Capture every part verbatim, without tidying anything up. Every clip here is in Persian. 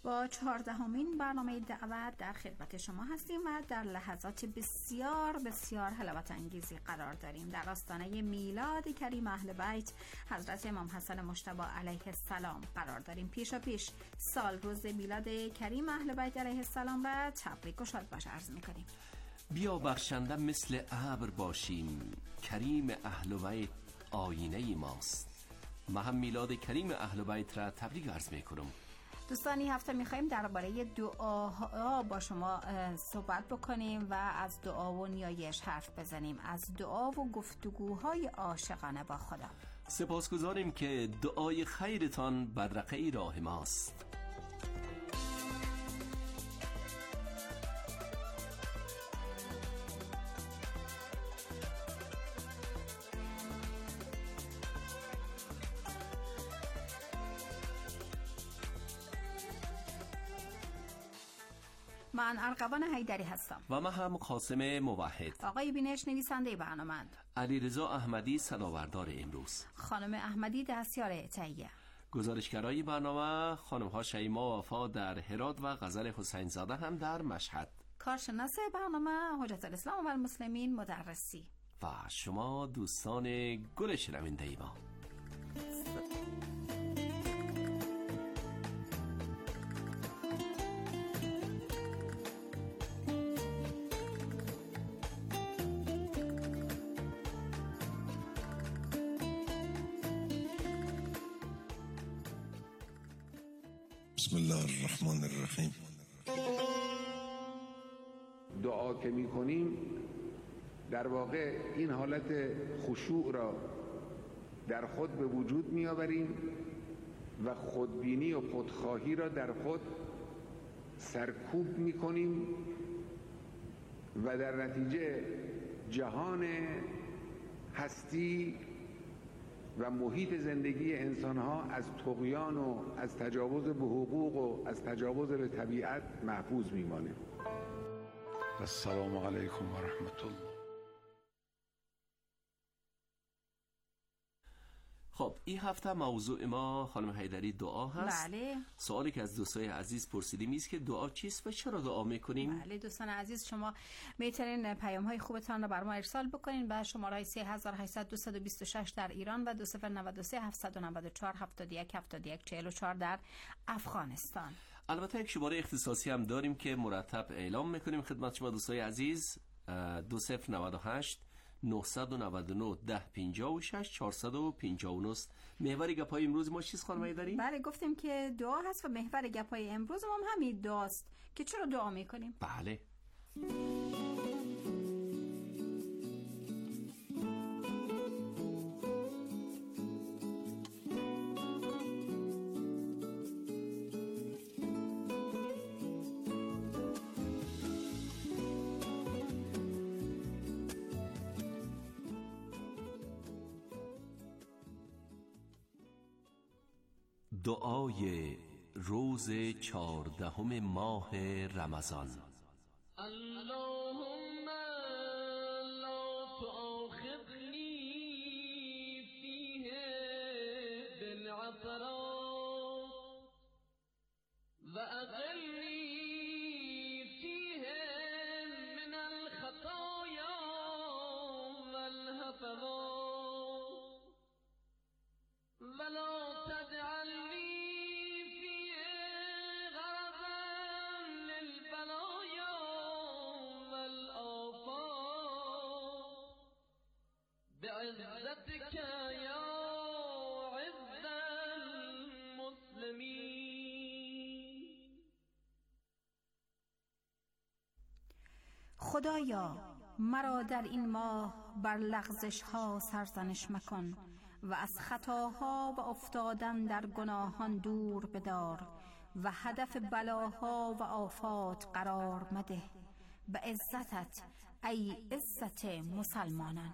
با چهاردهمین برنامه دعوت در خدمت شما هستیم و در لحظات بسیار بسیار حلاوت انگیزی قرار داریم. در آستانه میلاد کریم اهل بیت حضرت امام حسن مجتبی علیه السلام قرار داریم. پیشا پیش سال روز میلاد کریم اهل بیت علیه السلام را تبریک و شادباش عرض می‌کنیم. بیا بخشنده مثل ابر باشیم، کریم اهل بیت آینه ماست. ما هم میلاد کریم اهل بیت را تبریک عرض می‌کنم. دوستان، این هفته میخواییم درباره دعاها با شما صحبت بکنیم و از دعا و نیایش حرف بزنیم، از دعا و گفتگوهای عاشقانه با خدا. سپاسگزاریم که دعای خیرتان بدرقه راه ماست. من ارغوان حیدری هستم و من هم قاسم موحد. آقای بینش نویسنده برنامه‌اند، علیرضا احمدی صداوردار امروز، خانم احمدی دستیار تهیه، گزارشگرای برنامه خانم ها شیما وفا در هرات و غزل حسین زاده هم در مشهد، کارشناس برنامه حجت الاسلام و المسلمین مدرسی و شما دوستان گل شنونده ما. بسم الله الرحمن الرحیم. دعا که می کنیم در واقع این حالت خشوع را در خود به وجود می آوریم و خودبینی و خودخواهی را در خود سرکوب می کنیم و در نتیجه جهان هستی و محیط زندگی انسان‌ها از طغیان و از تجاوز به حقوق و از تجاوز به طبیعت محفوظ می‌مانه. السلام علیکم و رحمت الله. خب این هفته موضوع ما خانم حیدری دعا هست. بله. سوالی که از دوستای عزیز پرسیدیم است که دعا چیست و چرا دعا میکنیم؟ بله دوستان عزیز، شما میتونین پیام های خوبتان رو بر ما ارسال بکنین به شماره سه هزار و هشتصد دویست و بیست و شش در ایران و دو صفر نود و سه هفتصد و نود و چهار هفتاد و یک هفتاد و یک چهل و چهار در افغانستان. البته یک شماره اختصاصی هم داریم که مرتب اعلام میکنیم خدمت شما دوستای عزیز. دو صفر نود و هشت نهصد و نود و نه ده پنجاه و شش چهارصد و پنجاه و نه. محور گپای امروز ما چیست خانم حیدری؟ بله گفتیم که دعا هست و محور گپای امروز ما هم همین دعاست که چرا دعا میکنیم. بله. دعای روز چهاردهم ماه رمضان. اللهم لا تؤاخذنی فیه بالعثرات و اقلنی فیه من الخطایا والهفوات ولا تجعلنی بعزتك يا عز المسلمين. خدایا مرا در این ماه بر لغزش ها سرزنش مکن و از خطاها و افتادن در گناهان دور بدار و هدف بلاها و آفات قرار مده به عزتت ای عزت مسلمانان.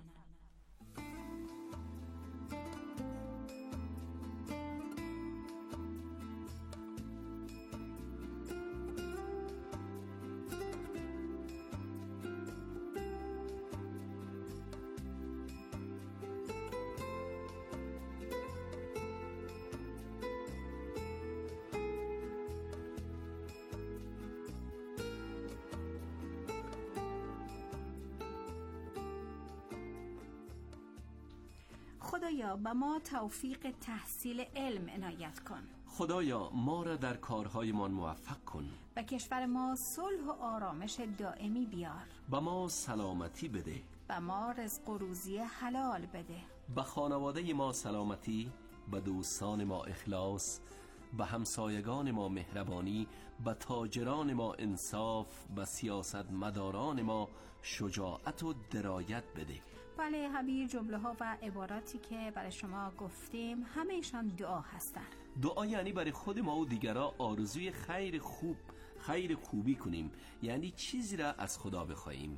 خدایا به ما توفیق تحصیل علم عنایت کن. خدایا ما را در کارهایمان موفق کن. به کشور ما صلح و آرامش دائمی بیار. به ما سلامتی بده. به ما رزق و روزی حلال بده. به خانواده ما سلامتی، به دوستان ما اخلاص، به همسایگان ما مهربانی، به تاجران ما انصاف، به سیاست مداران ما شجاعت و درایت بده. بله، همه جمله ها و عباراتی که برای شما گفتیم همه‌شان دعا هستند. دعا یعنی برای خود ما و دیگران آرزوی خیر خوب خیر خوبی کنیم، یعنی چیزی را از خدا بخواهیم.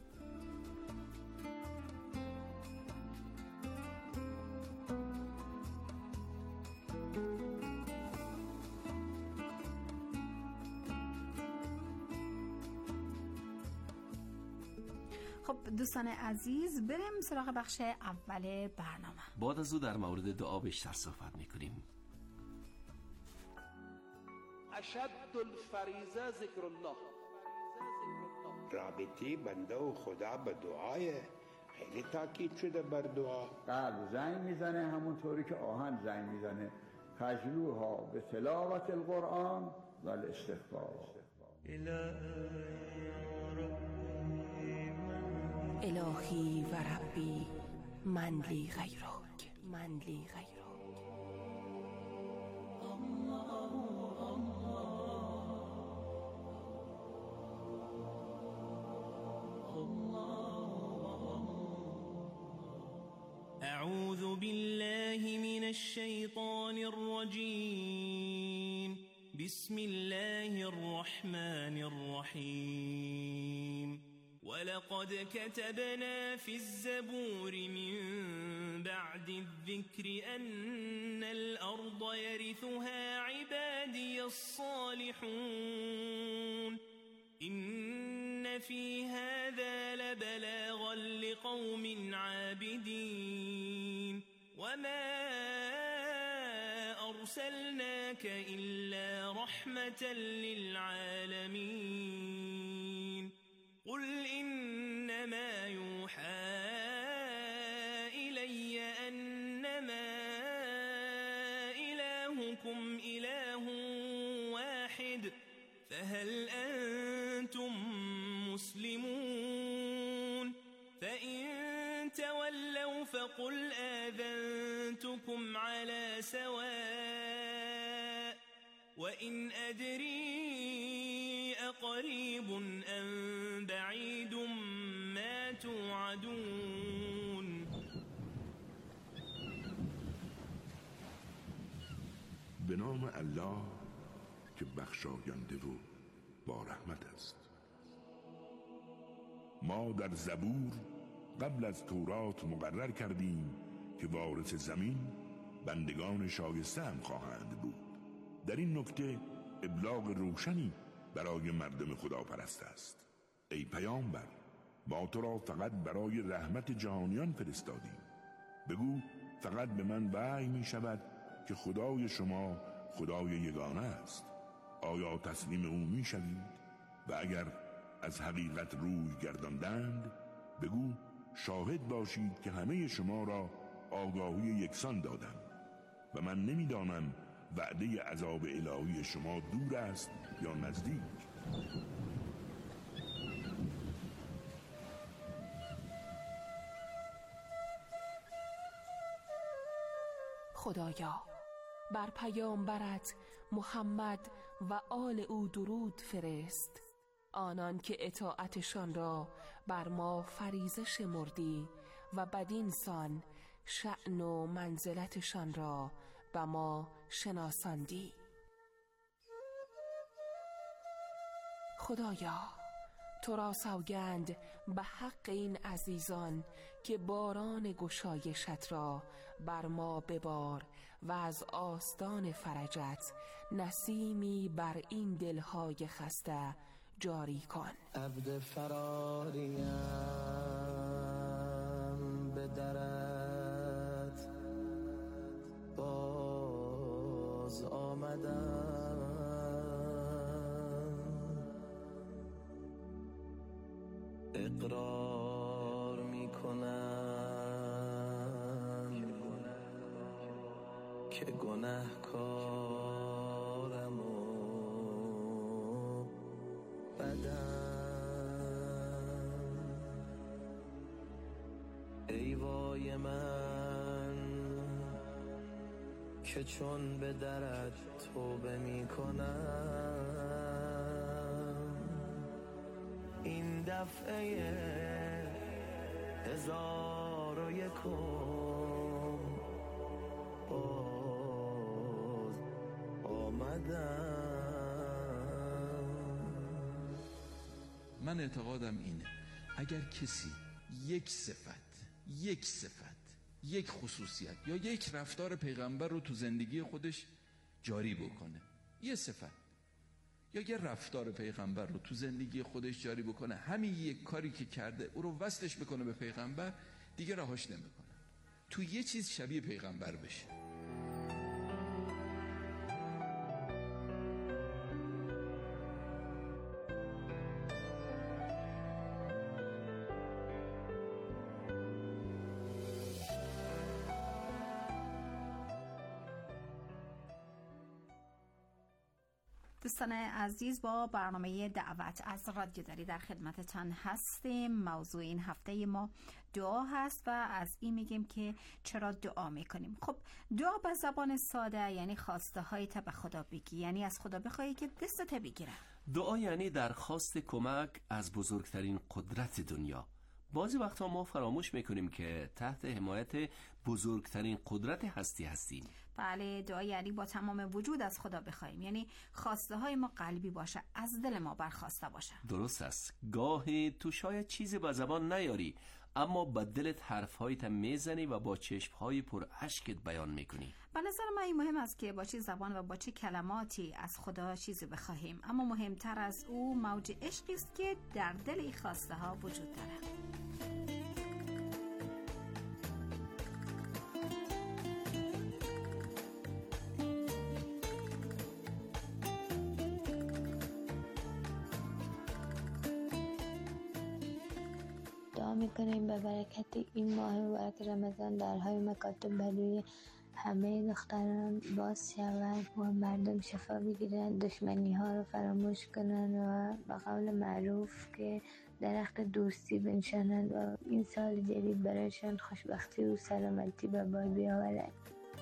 خب دوستان عزیز، بریم سراغ بخش اول برنامه. بعد از او در مورد دعا بیشتر صحبت میکنیم. اشد الفریضه ذکر الله. رابطه بنده و خدا به دعای خیلی تاکید شده بر دعا. قلب زنگ میزنه همونطوری که آهن زنگ میزنه. خجلوها به تلاوت القرآن و الاستغفار. الهی و ربی من لی غیرک من لی غیرک. اعوذ بالله من الشیطان الرجیم. بسم الله الرحمن الرحیم. ولقد كتبنا في الزبور من بعد الذكر أن الأرض يرثها عبادي الصالحون. إن في هذا لبلاغا لقوم عابدين. وما أرسلناك إلا رحمة للعالمين. قل إنما يوحى إلي أنما إلهكم إله واحد فهل أنتم مسلمون؟ فإن تولوا فقل آذنتكم على سواء وإن أدري أقريب أم بعيد ما توعدون. به نام الله که بخشاینده و با رحمت است. ما در زبور قبل از تورات مقرر کردیم که وارث زمین بندگان شایسته هم خواهند بود. در این نکته ابلاغ روشنی برای مردم خدا پرست است. ای پیامبر، ما تو را فقط برای رحمت جهانیان فرستادیم. بگو فقط به من وحی می شود که خدای شما خدای یگانه است. آیا تسلیم او می شوید؟ و اگر از حقیقت روی گرداندند بگو شاهد باشید که همه شما را آگاهی یکسان دادم و من نمیدانم وعده عذاب الهی شما دور است یا نزدیک. خدایا بر پیامبرت محمد و آل او درود فرست، آنان که اطاعتشان را بر ما فریضه شمردی و بدین سان شأن و منزلتشان را به ما شناساندی. خدایا تو را سوگند به حق این عزیزان که باران گشایشت را بر ما ببار و از آستان فرجت نسیمی بر این دلهای خسته جاری کن. عبد فراریم به درت باز آمدم، اقرار می کنم که گناهکارم و بدم. ای وای من که چون به درت توبه می کنم، این دفعه هزار و یکم باز آمدم. من اعتقادم اینه اگر کسی یک صفت یک صفت یک خصوصیت یا یک رفتار پیغمبر رو تو زندگی خودش جاری بکنه، یه صفت یا یه رفتار پیغمبر رو تو زندگی خودش جاری بکنه، همین یک کاری که کرده او رو وصلش بکنه به پیغمبر، دیگه رهاش نمیکنه، تو یه چیز شبیه پیغمبر بشه. دوستان عزیز، با برنامه دعوت از رادیو دری در خدمتتان هستیم. موضوع این هفته ما دعا هست و از این میگیم که چرا دعا میکنیم. خب دعا به زبان ساده یعنی خواسته های تا به خدا بگی، یعنی از خدا بخوایی که دستت بگیره. دعا یعنی درخواست کمک از بزرگترین قدرت دنیا. بعضی وقتا ما فراموش میکنیم که تحت حمایت بزرگترین قدرت هستی هستیم. بله، دعا یعنی با تمام وجود از خدا بخوایم، یعنی خواسته های ما قلبی باشه، از دل ما برخواسته باشه. درست است. گاهی تو شاید چیزی به زبان نیاری، اما با دلت حرفهایت میزنی و با چشمهای پر اشکت بیان میکنی. به نظر من این مهم است که با چه زبان و با چه کلماتی از خدا چیزی بخواهیم، اما مهمتر از او موج عشقی است که در دل این خواسته ها وجود داره. دعا میکنیم به برکت این ماه مبارک رمضان درهای مکاتب برای همه دختران باز شود و مردم شفا بگیرن، دشمنی ها رو فراموش کنن و به قول معروف که درخت دوستی بنشانند و این سال جدید برایشان خوشبختی و سلامتی به بار بیاورد.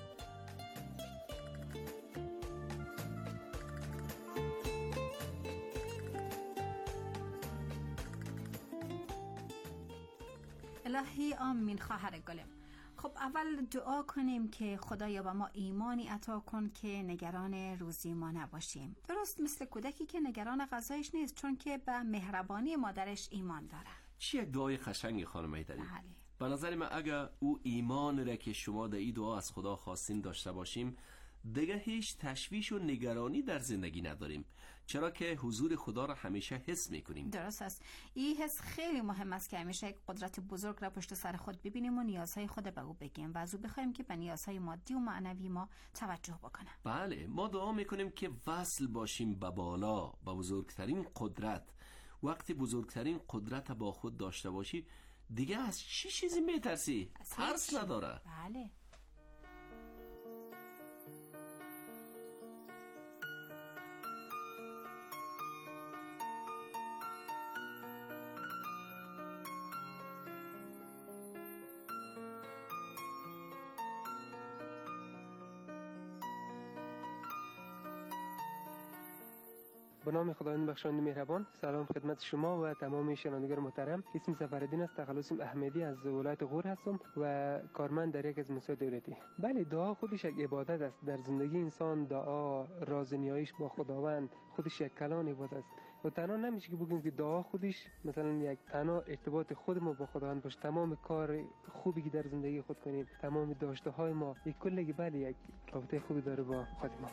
الهی آمین خواهر گلم. خب اول دعا کنیم که خدایا به ما ایمانی عطا کن که نگران روزی ما نباشیم، درست مثل کودکی که نگران غذایش نیست چون که به مهربانی مادرش ایمان داره. چی یک دعای قشنگی خانم ایدری. بله. به نظر من اگر او ایمان را که شما در این دعا از خدا خواستین داشته باشیم، دیگه هیچ تشویش و نگرانی در زندگی نداریم، چرا که حضور خدا را همیشه حس میکنیم. درست است. این حس خیلی مهم است که همیشه یک قدرت بزرگ را پشت سر خود ببینیم و نیازهای خود به او بگیم و از او بخوایم که به نیازهای مادی و معنوی ما توجه بکنه. بله، ما دعا میکنیم که وصل باشیم به بالا، به بزرگترین قدرت. وقتی بزرگترین قدرت با خود داشته باشی، دیگه از چی چیزی میترسی؟ ترس نداره. بله. به نام خداوند بخشنده مهربان. سلام خدمت شما و تمام شنوندگان محترم. اسم سفرالدین است، تخلصم احمدی از ولایت غور هستم و کارمند در یک از موسسات دولتی. بله، دعا خودش یک عبادت است. در زندگی انسان دعا، راز نیایش با خداوند خودش یک کلان عبادت است. و تنها نمیشه که بگیم که دعا خودش مثلا یک تنها ارتباط خود ما با خداوند باشه. تمام کار خوبی که در زندگی خود کنیم، تمام داشته های ما، یک کلی بله یک رابطه خوبی داره با خود ما.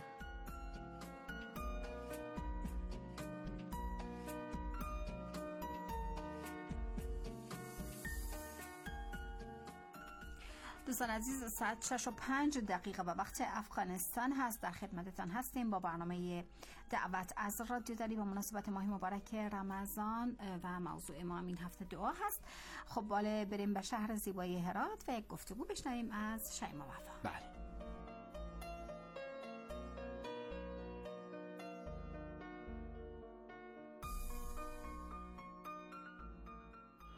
دوستان عزیز، ساعت شش و پنج دقیقه و وقت افغانستان هست. در خدمتتان هستیم با برنامه دعوت از رادیو دری به مناسبت ماه مبارک رمضان و موضوع ما این هفته دعا هست. خب باله بریم به شهر زیبای هرات و یک گفتگو بشنویم از شیما وفا. بله.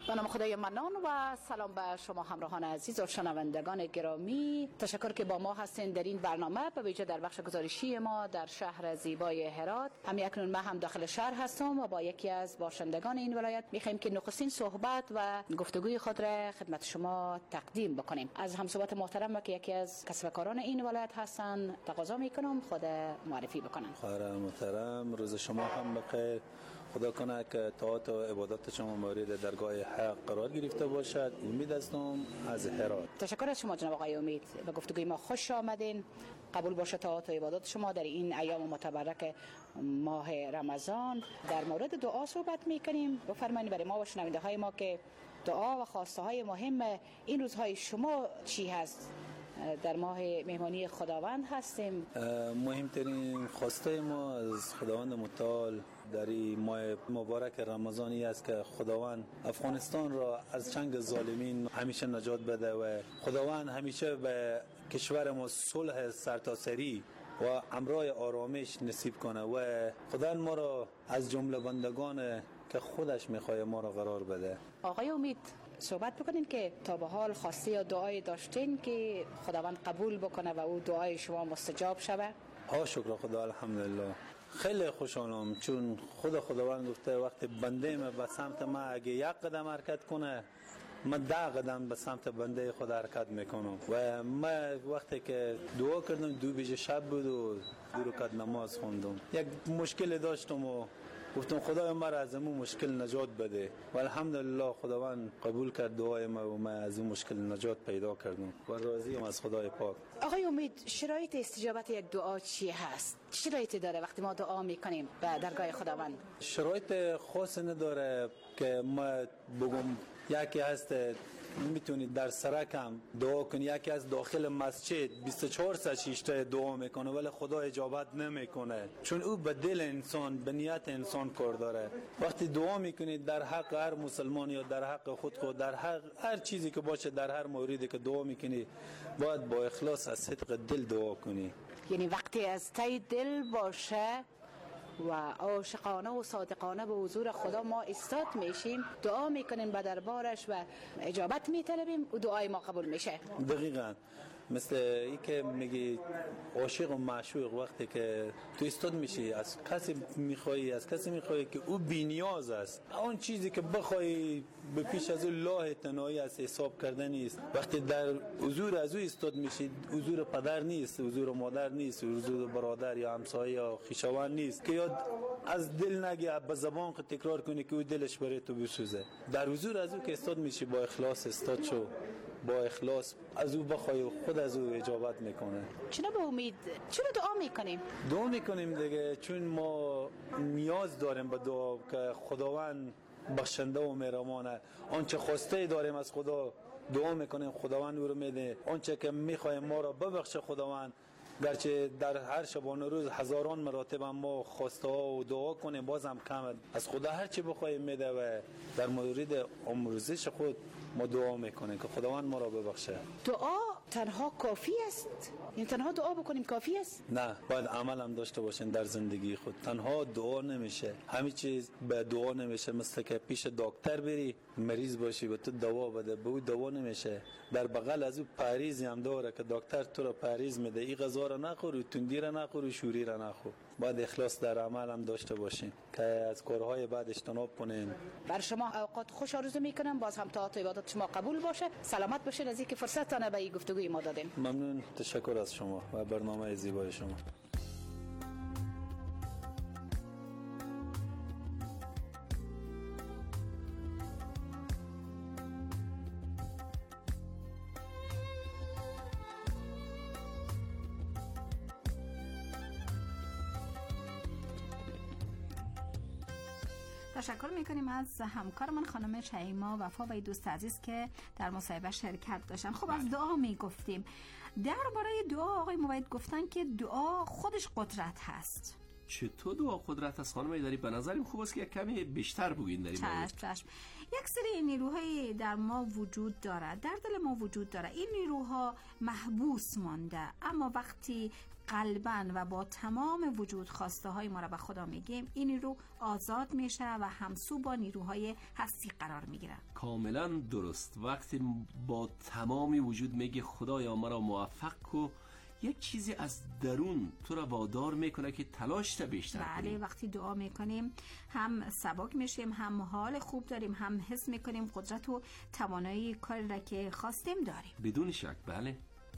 به نام خدای منان و سلام به شما همراهان عزیز و شنوندگان گرامی. تشکر که با ما هستین در این برنامه، به ویژه در بخش گزارشی ما در شهر زیبای هرات. هم اکنون ما هم داخل شهر هستم و با یکی از باشندگان این ولایت میخوایم که نخستین صحبت و گفتگوی خود را خدمت شما تقدیم بکنیم. از همصحبت محترم که یکی از کسب کاران این ولایت هستن تقاضا میکنم خود معرفی بکنن. خواهر محترم، روز شما هم بخیر. خدا کنه که طاعت و عبادت شما مورد درگاه حق قرار گرفته باشد. امید هستم از هرات. تشکر از شما جناب آقای امید. به گفتگوی ما خوش آمدین. قبول باشه طاعت و عبادت شما در این ایام متبرک ماه رمضان. در مورد دعا صحبت میکنیم. بفرمایید برای ما و شنونده های ما که دعا و خواسته های مهم این روزهای شما چی هست؟ در ماه مهمانی خداوند هستیم. مهمترین خواسته ما از خداوند متعال در این ماه مبارک رمضانی است که خداوند افغانستان را از چنگ ظالمین همیشه نجات بده و خداوند همیشه به کشور ما صلح سرتاسری و امرای آرامش نصیب کنه و خداوند ما را از جمله بندگان که خودش میخواد ما را قرار بده. آقای امید، صحبت بکنین که تا به حال خواسته یا دعای داشتین که خداوند قبول بکنه و او دعای شما مستجاب شود؟ ها شکر خدا، الحمدلله. خیلی خوشحالم چون خدا خداوند گفته وقتی بنده من به سمت ما اگه یک قدم حرکت کنه من ده قدم به سمت بنده خدا حرکت میکنم و من وقتی که دعا کردم دو بیجه شب بود و دو رکعت نماز خوندم. یک مشکل داشتم و گفتم خدای من از این مشکل نجات بده و الحمدلله خداوند قبول کرد دعای ما و من از این مشکل نجات پیدا کردم و راضیم از خدای پاک. آقای امید، شرایط استجابت یک دعا چی هست؟ شرایطی داره وقتی ما دعا میکنیم به درگاه خداوند؟ شرایط خاصی نداره که ما بگم یکی هست میتونید در سرکم دعا کنی، یکی از داخل مسجد بیست و چهار ساعت شش تا دعا میکنه ولی خدا اجابت نمیکنه چون او به دل انسان به نیت انسان کار داره. وقتی دعا میکنید در حق هر مسلمان یا در حق خود خود در حق هر چیزی که باشه در هر موردی که دعا میکنی باید با اخلاص از صدق دل دعا کنی. یعنی وقتی از ته دل باشه و عاشقانه و صادقانه به حضور خدا ما استاد میشیم، دعا میکنیم به دربارش و اجابت میطلبیم و دعای ما قبول میشه. دقیقاً مثل ای که میگی عاشق و معشوق وقتی که تو استاد میشی از کسی میخوایی از کسی میخوایی که او بی‌نیاز است، اون چیزی که بخوای به پیش از الله تنهایی از حساب کردن نیست. وقتی در حضور از او استاد میشی، حضور پدر نیست، حضور مادر نیست، حضور برادر یا همسایه یا خویشاوند نیست که یاد از دل نگی به زبان که تکرار کنی که او دلش برای تو بسوزه. در حضور از او که استاد میشی با اخلاص استاد شو، با اخلاص از او بخوای خود از او اجابت میکنه. چرا به امید چرا دعا میکنیم؟ دعا میکنیم دیگه چون ما نیاز داریم به دعا که خداوند بخشنده و مهربانه. آنچه خواسته داریم از خدا دعا میکنیم خداوند او رو میده. آنچه که میخوایم ما را ببخشه خداوند، گرچه در هر شبانه روز هزاران مراتب ما خواسته ها و دعا کنیم بازم کم، از خدا هر چی بخوایم میده و در مورد آمرزش خود ما دعا میکنیم که خداوند ما را ببخشه. دعا تنها کافی است؟ یعنی تنها دعا بکنیم کافی است؟ نه، باید عمل هم داشته باشین در زندگی خود. تنها دعا نمیشه، همه چیز به دعا نمیشه. مثل که پیش دکتر بری مریض باشی به تو دوا بده، به او دوا نمیشه. در بغل از او پریزی هم داره که دکتر تو را پریز میده، این غذا را نخور، تندی را نخور، شوری را نخور. باید اخلاص در عمل هم داشته باشین که از کارهای بعد اجتناب کنین. بر شما اوقات خوش آرزو میکنم، باز هم طاعت و عبادت شما قبول باشه. سلامت باشید از اینکه فرصت به این گفتگوی ما دادین. ممنون، تشکر از شما و برنامه زیبای شما. تشکر میکنیم از همکارمان خانم شیما وفا و دوست عزیز که در مصاحبه شرکت داشتن. خب از دعا میگفتیم. درباره دعا آقای موید گفتن که دعا خودش قدرت هست. چطور دعا قدرت هست خانم ایداری؟ به نظرم خوب است که یک کمی بیشتر بگین در این مورد. چشم چشم. یک سری نیروهای در ما وجود داره، در دل ما وجود داره. این نیروها محبوس مانده، اما وقتی قلباً و با تمام وجود خواسته های ما را به خدا میگیم، این نیرو آزاد میشه و همسو با نیروهای هستی قرار میگیره. کاملا درست. وقتی با تمامی وجود میگه خدایا مرا موفق کو، یک چیزی از درون تو را وادار میکنه که تلاش تا بیشتر کنی. بله، وقتی دعا میکنیم هم سبک میشیم، هم حال خوب داریم، هم حس میکنیم قدرت و توانایی کاری را که خواستیم داریم. بدون شک. بله.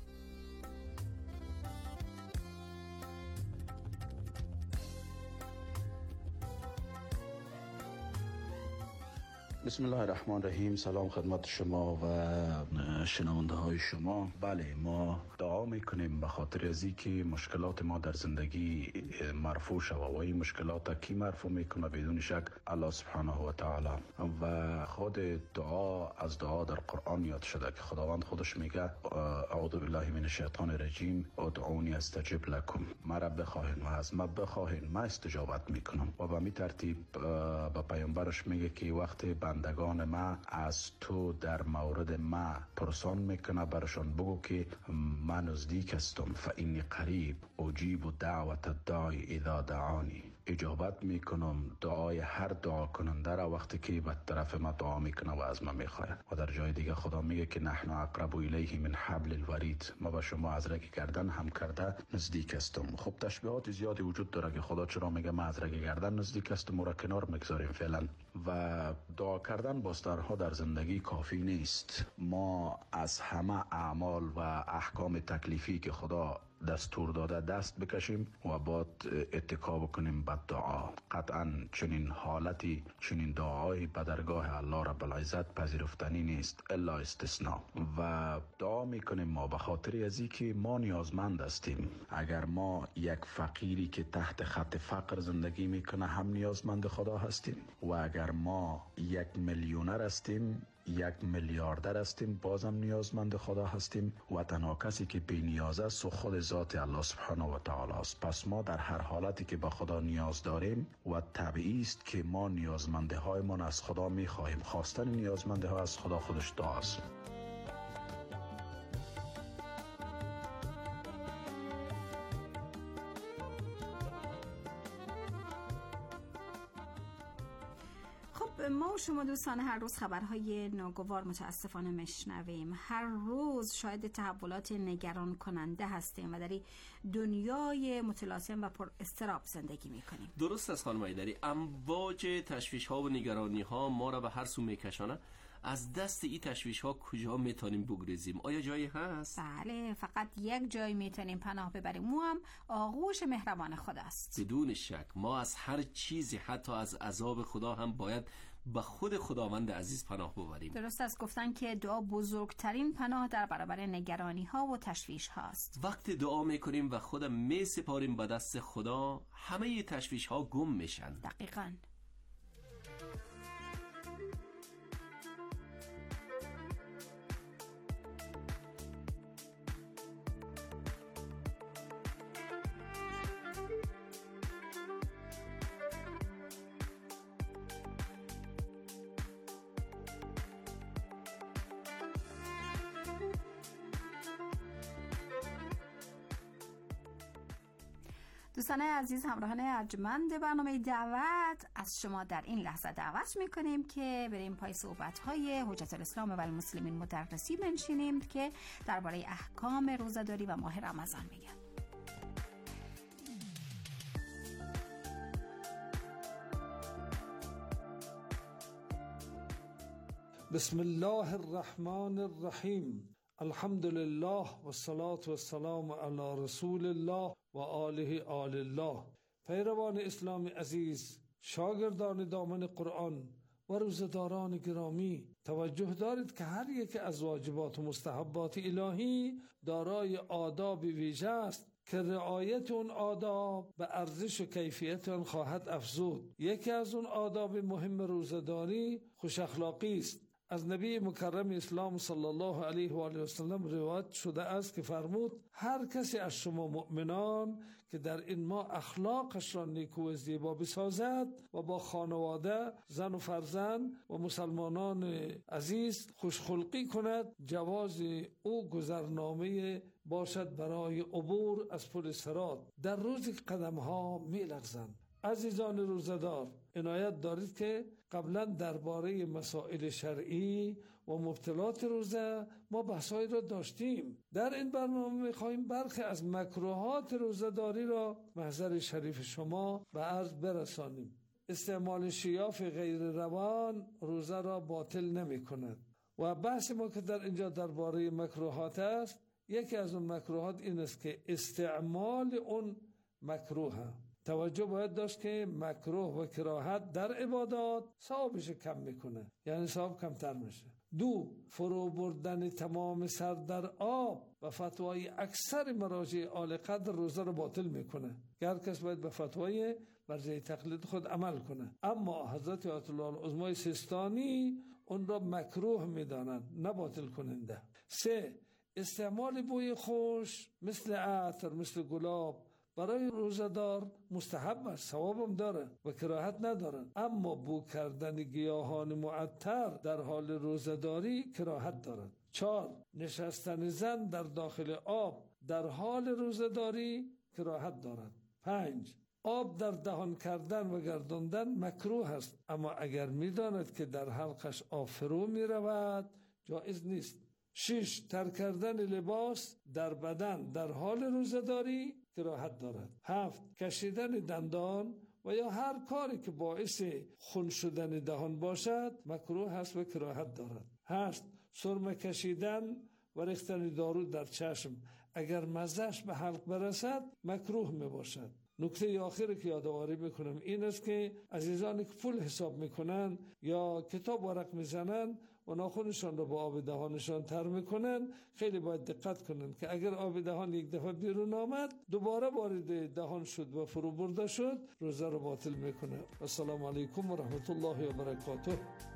بسم الله الرحمن الرحیم. سلام خدمت شما و شنونده های شما. بله، ما دعا میکنیم به خاطر از اینکه مشکلات ما در زندگی مرفوع شود و این مشکلات کی مرفوع میکنه؟ بدون شک الله سبحانه و تعالی. و خود دعا از دعا در قرآن یاد شده که خداوند خودش میگه اعوذ بالله من الشیطان الرجیم ادعونی استجب لکم. مرا بخواهین و از من بخواهین من استجابت میکنم. و به می ترتیب به پیامبرش میگه که وقتی بندگان ما از تو در مورد ما پرسان میکنه برشان بگو که من نزدیک هستم، فانی قریب اجیب دعوت الداعی اذا دعانی. اجابت میکنم دعای هر دعا کننده را وقتی که به طرف ما دعا میکنه و از ما میخواه. و در جای دیگه خدا میگه که نحن اقرب الیه من حبل الورید. ما به شما از رگ گردن هم کرده نزدیک هستم. خب تشبیهات زیادی وجود داره که خدا چرا میگه ما از رگ گردن نزدیک هستم و را کنار میگذاریم فعلا. و دعا کردن باسترها در زندگی کافی نیست. ما از همه اعمال و احکام تکلیفی که خدا دستور داده دست بکشیم و بعد اتکا بکنیم به دعا. قطعا چنین حالتی، چنین دعایی به درگاه الله رب العزت پذیرفتنی نیست الا استثناء. و دعا میکنیم ما به خاطر از اینکه ما نیازمند هستیم. اگر ما یک فقیری که تحت خط فقر زندگی میکنه هم نیازمند خدا هستیم و اگر ما یک میلیونر هستیم، یک میلیاردر هستیم، بازم نیازمند خدا هستیم. و تنها کسی که بی نیاز است و خود ذات الله سبحانه و تعالی است. پس ما در هر حالتی که به خدا نیاز داریم و طبیعی است که ما نیازمنده هایمان از خدا میخواهیم. خواستن نیازمنده ها از خدا خودش دعا است. ما و شما دوستان هر روز خبرهای ناگوار متاسفانه میشنویم. هر روز شاهد تحولات نگران کننده هستیم و در دنیای متلاطم و پر اضطراب زندگی میکنیم. درست است خانم ایدری. امواج تشویش ها و نگرانی ها ما را به هر سو میکشانه. از دست این تشویش ها کجا میتونیم بگریزیم؟ آیا جایی هست؟ بله، فقط یک جای میتونیم پناه ببریم، او هم آغوش مهربان خداست. بدون شک ما از هر چیزی، حتی از عذاب خدا هم باید به خود خداوند عزیز پناه ببریم. درست است گفتن که دعا بزرگترین پناه در برابر نگرانی ها و تشویش هاست. وقتی دعا میکنیم و خودم میسپاریم به دست خدا، همه تشویش ها گم میشن. دقیقاً. دوستان عزیز، همراهان ارجمند برنامه دعوت، از شما در این لحظه دعوت میکنیم که بریم پای صحبت‌های حجت الاسلام و المسلمین مدرسی بنشینیم که درباره احکام روزه‌داری و ماه رمضان میگن. بسم الله الرحمن الرحیم. الحمد لله و الصلاة و السلام علی رسول الله و آله آل الله. پیروان اسلام عزیز، شاگردان دامن قرآن و روزداران گرامی، توجه دارید که هر یک از واجبات و مستحبات الهی دارای آداب ویژه است که رعایت اون آداب به ارزش و کیفیت آن خواهد افزود. یکی از اون آداب مهم روزداری خوش اخلاقی است. از نبی مکرم اسلام صلی الله علیه و آله و سلم روایت شده است که فرمود هر کسی از شما مؤمنان که در این ماه اخلاقش را نیکو و زیبا بسازد و با خانواده، زن و فرزند و مسلمانان عزیز خوشخلقی کند، جواز او گذرنامه باشد برای عبور از پل صراط. در روزی که قدم‌ها می‌لغزند. عزیزان روزه‌دار، عنایت دارید که قبلا درباره مسائل شرعی و مبطلات روزه ما بحثایی را داشتیم. در این برنامه می‌خواهیم برخی از مکروهات روزه‌داری را محضر شریف شما به عرض برسانیم. استعمال شیاف غیر روان روزه را باطل نمی‌کند و بحث ما که در اینجا درباره مکروهات است، یکی از اون مکروهات این است که استعمال اون مکروهه. توجه باید داشت که مکروه و کراهت در عبادات ثوابش کم میکنه، یعنی ثواب کمتر میشه. دو، فرو بردن تمام سر در آب و فتوای اکثر مراجع آل قدر روزه رو باطل میکنه. هر کس باید به فتوای برجه تقلید خود عمل کنه، اما حضرت آیت الله العظمای سیستانی اون را مکروه میدانند، نه باطل کننده. سه، استعمال بوی خوش مثل عطر، مثل گلاب برای روزه‌دار مستحب است، ثوابم داره و کراهت نداره، اما بو کردن گیاهان معطر در حال روزه‌داری کراهت دارد. چهار، نشستن زن در داخل آب در حال روزه‌داری کراهت دارد. پنج، آب در دهان کردن و گرداندن مکروه است، اما اگر می‌داند که در حلقش آب فرو می‌رود جایز نیست. شش، ترک کردن لباس در بدن در حال روزه‌داری کراهت دارد. هفت، کشیدن دندان و یا هر کاری که باعث خون شدن دهان باشد مکروه است و کراهت دارد. هشت، سرمه کشیدن و ریختن دارو در چشم اگر مزهش به حلق برسد مکروه می باشد. نکته آخری که یادآوری میکنم این است که عزیزانی که پول حساب میکنن یا کتاب ورق میزنن و ناخونشان رو با آب دهانشان تر میکنن، خیلی باید دقت کنن که اگر آب دهان یک دفعه بیرون آمد دوباره وارد دهان شد و فرو برده شد روزه رو باطل میکنه. السلام علیکم و رحمت الله و برکاته.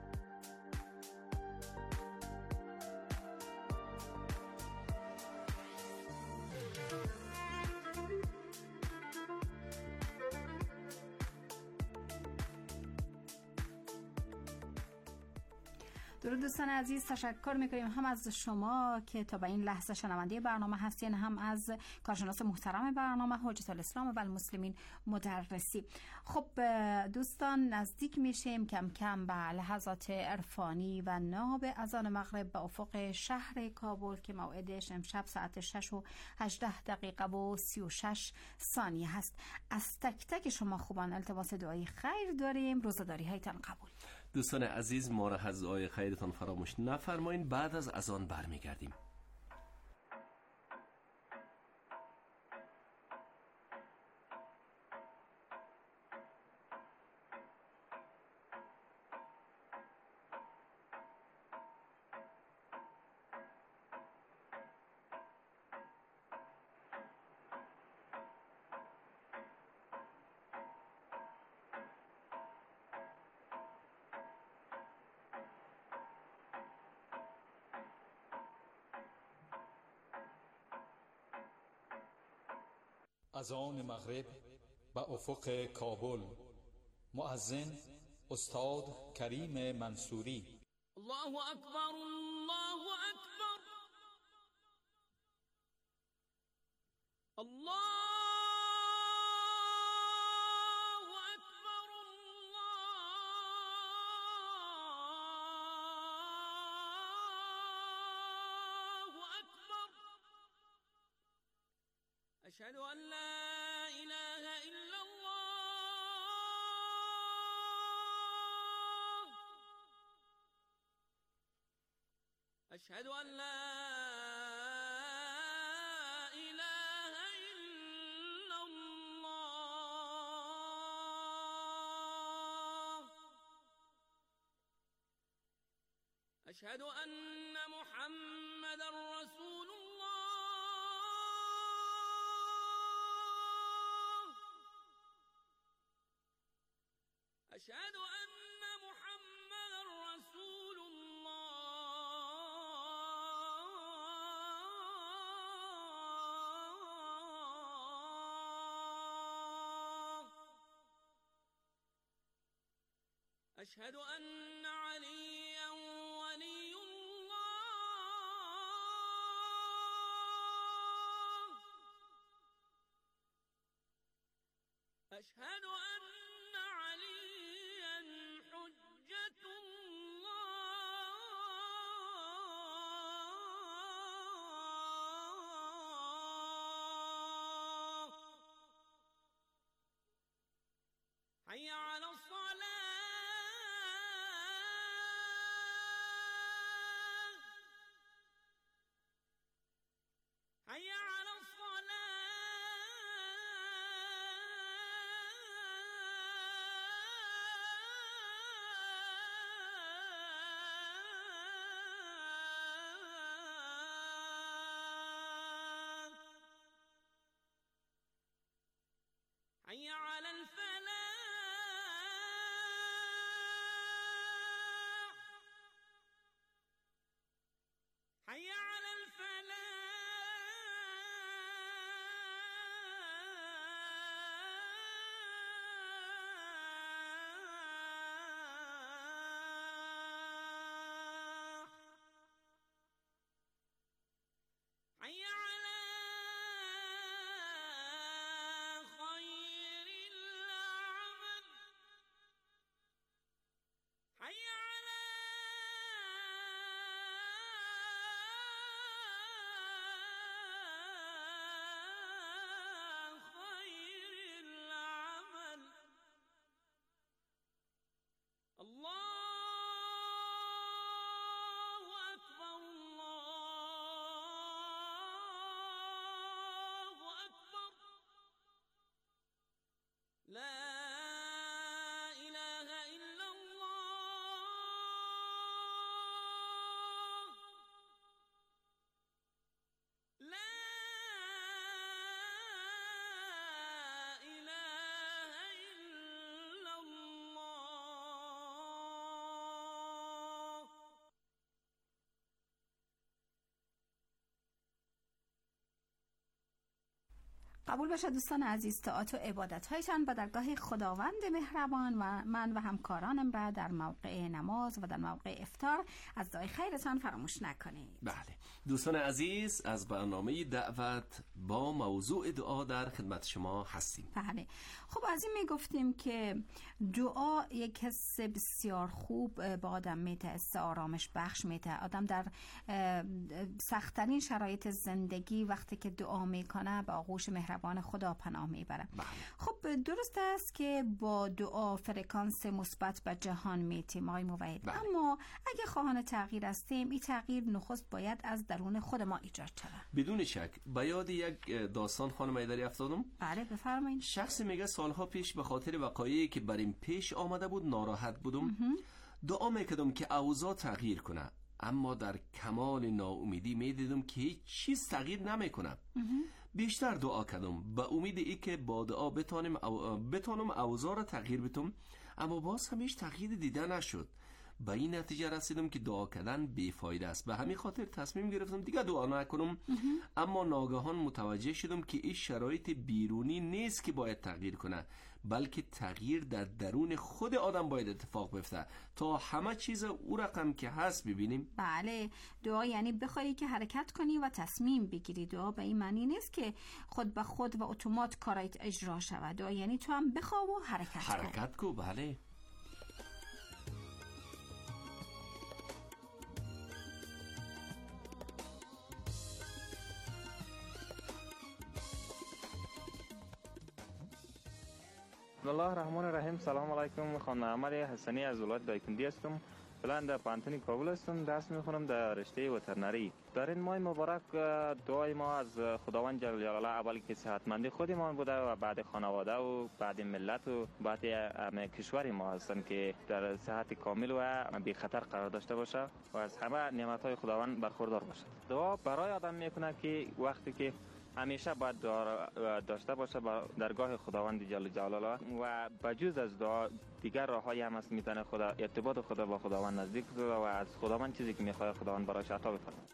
درود دوستان عزیز، تشکر میکنیم هم از شما که تا به این لحظه شنونده برنامه هستین، هم از کارشناس محترم برنامه حجت الاسلام و المسلمین مدرسی. خب دوستان نزدیک میشیم کم کم به لحظات عرفانی و ناب اذان مغرب به افق شهر کابل که موعدش امشب ساعت شش و هجده دقیقه و سی و شش ثانیه هست. از تک تک شما خوبان التماس دعای خیر داریم. روزه‌داری هایتان قبول. دوستان عزیز، ما را از دعای خیرتان فراموش نفرمایید. بعد از اذان برمیگردیم. اذان مغرب به افق کابل. مؤذن استاد کریم منصوری. الله اکبر، الله اکبر، الله اکبر، الله اکبر. اشهد ان لا اله الا الله، اشهد ان لا اله الا الله، اشهد ان محمد رسول الله، اشهد ان محمد رسول الله، اشهد ان عليا ولي الله، أشهد أن عليا حجة الله حي على الصلاة حي على الصلاة حي على الفلاح حي على الفلاح حي على خير العمل حي على خير العمل الله أكبر الله أكبر لا إله إلا الله لا إله إلا الله. قبول بشه دوستان عزیز، طاعت و عبادت هایتان به درگاه خداوند مهربان و من و همکارانم را در موقع نماز و در موقع افطار از دعای خیرتان فراموش نکنید. بله دوستان عزیز، از برنامه دعوت با موضوع دعا در خدمت شما هستیم. بله خب از این میگفتیم که دعا یک حس بسیار خوب به آدم میده، حس آرامش بخش میده. آدم در سخت‌ترین شرایط زندگی وقتی که دعا میکنه به آغوش مهربان خدا پناه میبره. خب درست است که با دعا فرکانس مثبت به جهان میتیم آقای موحد، اما اگه خواهان تغییر هستیم این تغییر نخست باید از درون خود ما ایجاد شود. بدون شک به یاد یک داستان خانم ایدری افتادم. بله بفرمایید. شخصی میگه سالها پیش به خاطر وقایعی که بریم پیش آمده بود ناراحت بودم. دعا میکردم که اوضاع تغییر کنه، اما در کمال ناامیدی میدیدم که هیچ چیز تغییر نمیکنه. بیشتر دعا کردم به امید ای که با دعا بتانم او... بتانم اوضاع را تغییر بدم، اما باز هم هیچ تغییر دیده نشد. به این نتیجه رسیدم که دعا کردن بیفایده است. به همین خاطر تصمیم گرفتم دیگه دعا نکنم. اما ناگهان متوجه شدم که این شرایط بیرونی نیست که باید تغییر کنه، بلکه تغییر در درون خود آدم باید اتفاق بیفته تا همه چیز او رقم که هست ببینیم. بله دعا یعنی بخوای که حرکت کنی و تصمیم بگیری. دعا به این معنی نیست که خود به خود و اتومات کارایت اجرا شود. دعا یعنی تو هم بخواه و حرکت, حرکت کو. بله بسم الله الرحمن الرحیم. سلام علیکم. خانم عمر حسنی از ولایت دایکنډي هستم. فعلا در پانتون کابل هستم، درس میخونم در رشته وترنری. در این ماه مبارک دعای ما از خداوند جل جلاله اول که صحتمندی خودمان بوده و بعد خانواده و بعد ملت و بعد کشور ما هستن که در صحت کامل و بی خطر قرار داشته باشه و از همه نعمت‌های خداوند برخوردار باشه. دعا برای آدم میکنه که وقتی که همیشه باید دعا داشته باشه با درگاه خداوند جل جلاله و بجز از دعا دیگر راههایی هم هست میتونه خدا ارتباط خدا با خداوند نزدیک بشه و از خداوند چیزی که میخواد خداوند برایش عطا بفرماید.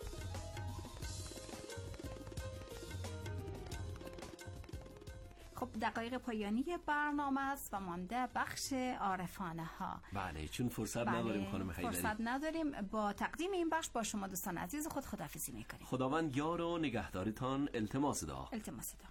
خب دقایق پایانی برنامه است و مانده بخش عارفانه ها. بله، چون فرصت بله، نداریم خانم حیدری. فرصت نداریم. با تقدیم این بخش با شما دوستان عزیز خود خداحافظی میکنیم. خداوند یار و نگهداریتان. التماس دعا. التماس دعا.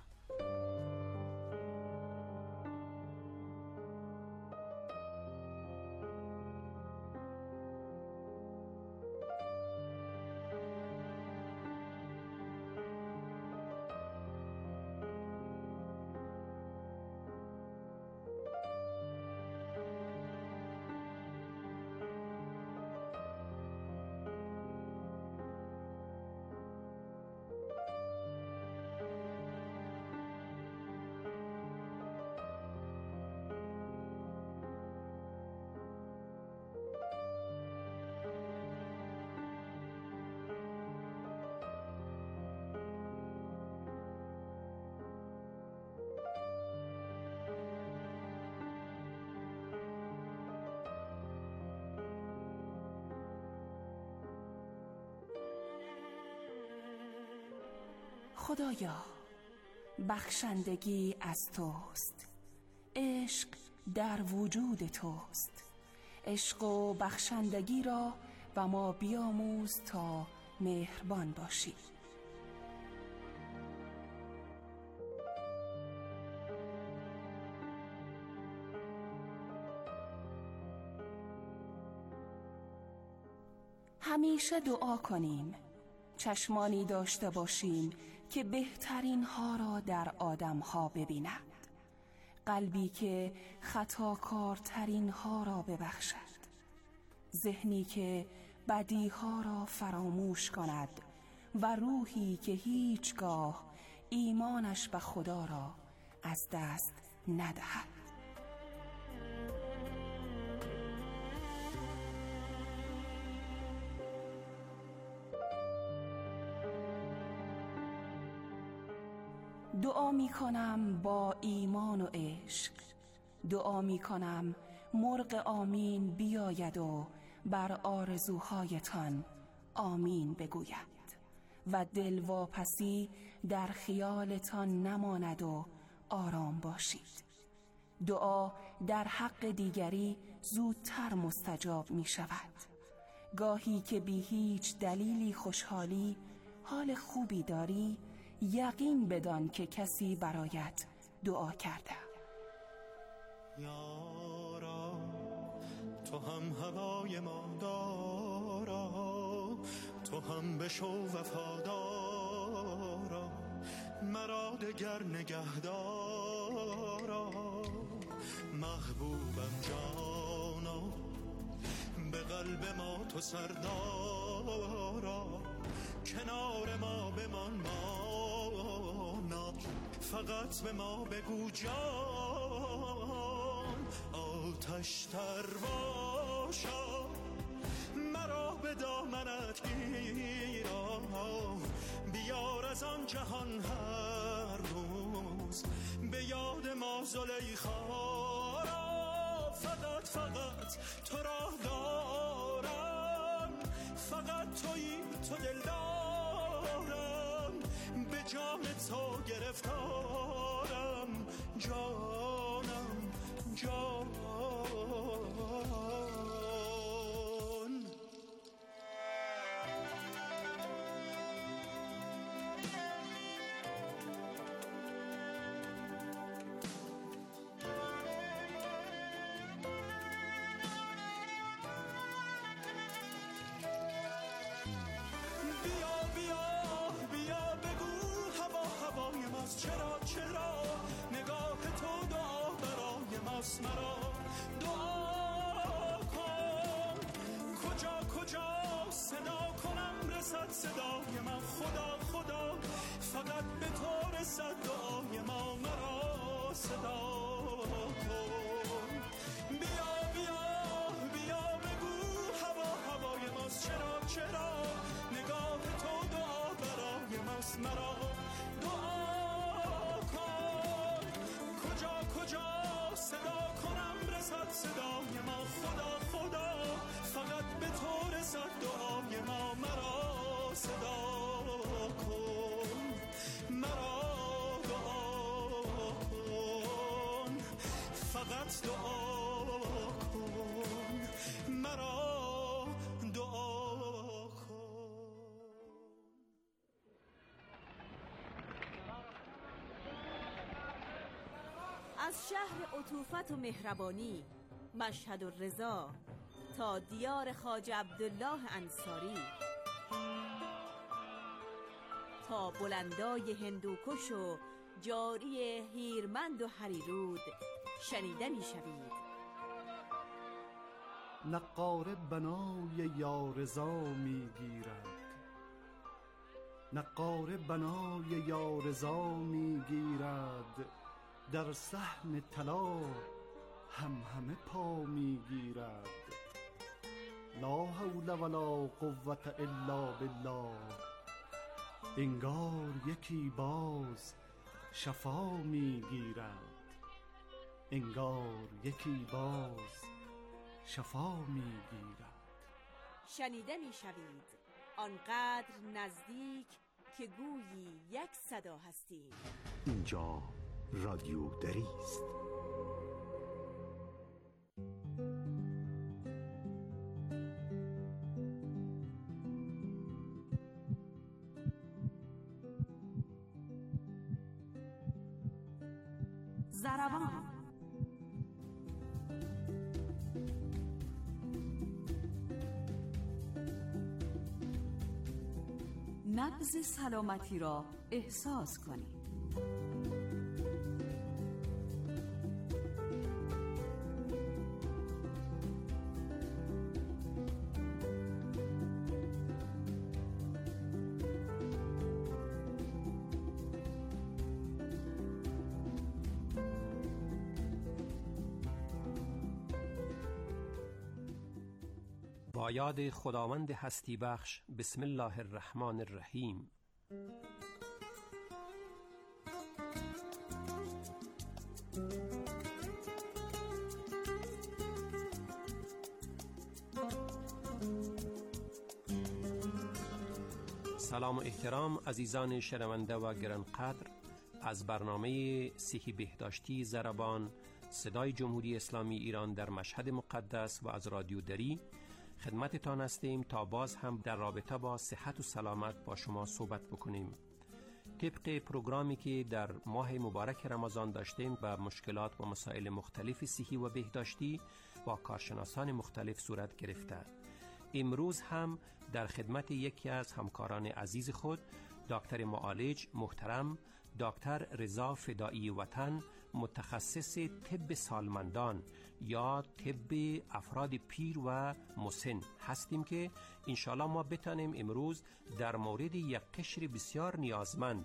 خدایا، بخشندگی از توست، عشق در وجود توست. عشق و بخشندگی را و ما بیاموز تا مهربان باشی. همیشه دعا کنیم، چشمانی داشته باشیم که بهترین ها را در آدم ها ببیند، قلبی که خطاکارترین ها را ببخشد، ذهنی که بدی ها را فراموش کند و روحی که هیچگاه ایمانش به خدا را از دست ندهد. دعا می کنم با ایمان و عشق، دعا می کنم مرغ آمین بیاید و بر آرزوهایتان آمین بگوید و دلواپسی در خیالتان نماند و آرام باشید. دعا در حق دیگری زودتر مستجاب می شود. گاهی که بی هیچ دلیلی خوشحالی، حال خوبی داری، یقین بدان که کسی برایت دعا کرده. یارا تو هم هوای ما دارا، تو هم بشو وفادارا، مرا دگر نگهدارا. محبوبم جانا، به قلب ما تو سردارا، کنار ما بمان مانا، فقط به ما بگو جان. آتش تر باشا، مرا به دامنت گیرا، بیار از آن جهان هر روز به یاد ما زلیخا را. فقط فقط تو را دارم، فقط تویی تو دل دارم، به جان تو گرفتارم، جانم جان. چرا چرا نگاه تو دعا برای ماست، مرا دعا کن. کجا کجا صدا کنم رسد صدای من، خدا خدا فقط به تو رسد دعای ما، مرا صدا کن. بیا بیا بیا بگو هوا هوای ماست، چرا چرا نگاه تو دعا برای ماست، مرا صدای ما، خدا خدا فقط به تو رسد دعای ما، مرا صدا کن، مرا دعا کن. دعا کن مرا دعا کن. از شهر عطوفت و مهربانی مشهد و رضا تا دیار خواجه عبدالله انصاری، تا بلندای هندوکش و جاری هیرمند و هریرود شنیده می شوید. نقاره بنای یارضا می گیرد، نقاره بنای یارضا می گیرد، در صحن طلا هم همه پا می گیرد. لا حول ولا قوة الا بالله، انگار یکی باز شفا می گیرد، انگار یکی باز شفا می گیرد. شنیده می شوید آنقدر نزدیک که گویی یک صدا هستیم. اینجا رادیو دری است. زربان نبض سلامتی را احساس کنید. با یاد خداوند هستی بخش. بسم الله الرحمن الرحیم. سلام و احترام عزیزان شنونده و گرانقدر از برنامه صحی بهداشتی زربان صدای جمهوری اسلامی ایران در مشهد مقدس و از رادیو دری خدمتتان هستیم تا باز هم در رابطه با صحت و سلامت با شما صحبت بکنیم. طبق پروگرامی که در ماه مبارک رمضان داشتیم و مشکلات و مسائل مختلف صحی و بهداشتی با کارشناسان مختلف صورت گرفته. امروز هم در خدمت یکی از همکاران عزیز خود دکتر معالج محترم دکتر رضا فدایی وطن، متخصص طب سالمندان یا طب افراد پیر و مسن هستیم که انشالله ما بتانیم امروز در مورد یک قشر بسیار نیازمند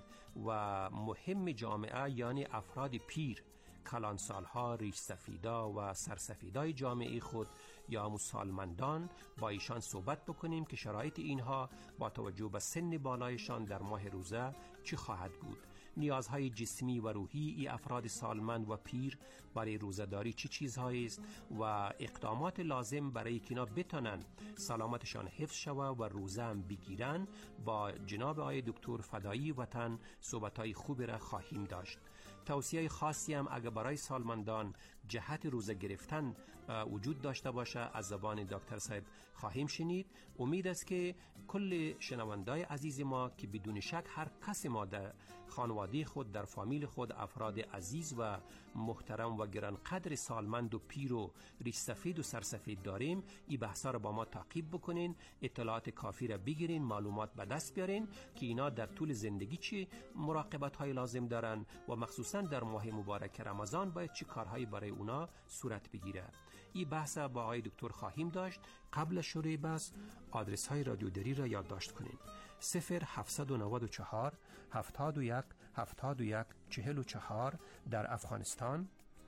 و مهم جامعه یعنی افراد پیر، کلانسالها، ریش سفیدا و سرسفیدای جامعه خود یا مسالمندان با ایشان صحبت بکنیم که شرایط اینها با توجه به سن بالایشان در ماه روزه چی خواهد بود، نیازهای جسمی و روحی ای افراد سالمند و پیر برای روزه‌داری چی چیزهایی است و اقدامات لازم برای که اینا بتانن سلامتشان حفظ شود و روزه هم بگیرن. با جناب آقای دکتر فدایی وطن صحبت‌های خوبی را خواهیم داشت. توصیه خاصی هم اگر برای سالمندان جهت روزه گرفتن وجود داشته باشه از زبان دکتر صاحب خواهیم شنید. امید است که کل شنوندای عزیز ما که بدون شک هر کس ما در خانواده خود، در فامیل خود افراد عزیز و محترم و گرانقدر سالمند و پیر و ریش سفید و سرسفید داریم، این بحثا رو با ما تعقیب بکنین، اطلاعات کافی را بگیرین، معلومات به دست بیارین که اینا در طول زندگی چی مراقبت های لازم دارن و مخصوصا در ماه مبارک رمضان باید چی کارهایی برای اونا صورت بگیره. این بحث با آقای دکتر خواهیم داشت. قبل شروع بحث آدرس های رادیو دری را یادداشت کنین: صفر هفتصد و نود و چهار هفتاد و یک هفتاد و یک چهل و چهار در افغانستان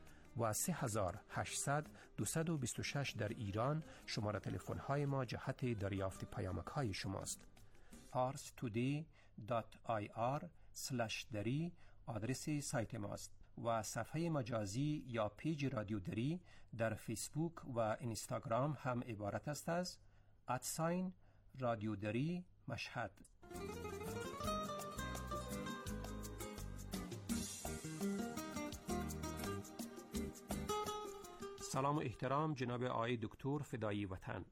و سه هزار و هشتصد دویست و بیست و شش در ایران. شماره تلفن های ما جهت دریافت پیامک های شماست. پارس تودی دات آی آر سلش دری آدرس سایت ماست و صفحه مجازی یا پیج رادیو دری در فیسبوک و اینستاگرام هم عبارت است از ادساین رادیو دری مشهد. سلام و احترام جناب آقای دکتر فدایی وطن.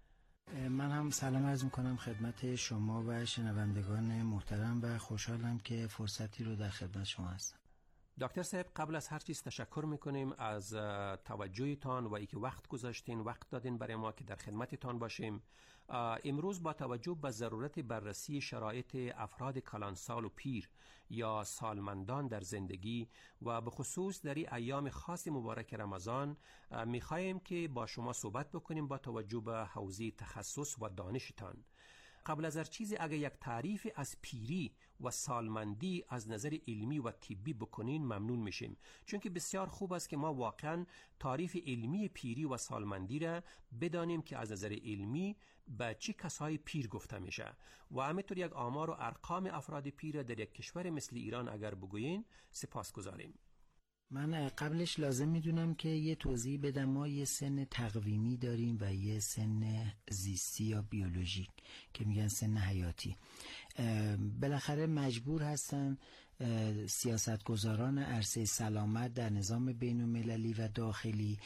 من هم سلام عرض میکنم خدمت شما و شنوندگان محترم و خوشحالم که فرصتی رو در خدمت شما هستم. دکتر صاحب، قبل از هر چیز تشکر میکنیم از توجهتان و اینکه وقت گذاشتین، وقت دادین برای ما که در خدمتتان باشیم. امروز با توجه به ضرورت بررسی شرایط افراد کلانسال و پیر یا سالمندان در زندگی و به خصوص در این ایام خاص مبارک رمضان میخوایم که با شما صحبت بکنیم با توجه به حوزه تخصص و دانشتان. قبل از هر چیزی اگر یک تعریف از پیری و سالمندی از نظر علمی و طبی بکنین ممنون میشیم، چون که بسیار خوب است که ما واقعا تعریف علمی پیری و سالمندی را بدانیم که از نظر علمی به چه کسای پیر گفته میشه و همینطور یک آمار و ارقام افراد پیر در یک کشور مثل ایران اگر بگویین سپاس گذاریم. من قبلش لازم میدونم که یه توضیح بدم. ما یه سن تقویمی داریم و یه سن زیستی یا بیولوژیک که میگن سن حیاتی. بالاخره مجبور هستن سیاستگزاران عرصه سلامت در نظام بین المللی و داخلی